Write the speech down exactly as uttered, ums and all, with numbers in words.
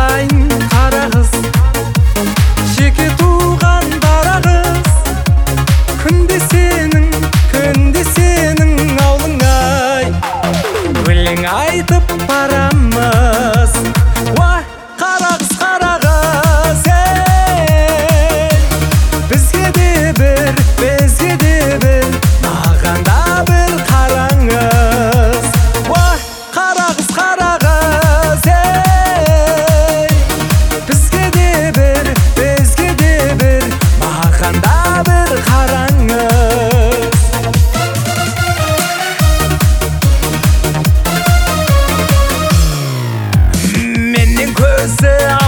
айтайын қара қыз, жеке туған дара қыз, күнде сенің, күнде сенің аулың ай, өлең айтып барамыз. Уа, қара қыз, қара қыз, ей, бізге де бір, бізге де бір, маған да бір қараңыз. Уа, қара қыз, қара қыз, ей, бізге де бір, бізге де бір, маған да бір қараңыз. Менен көзі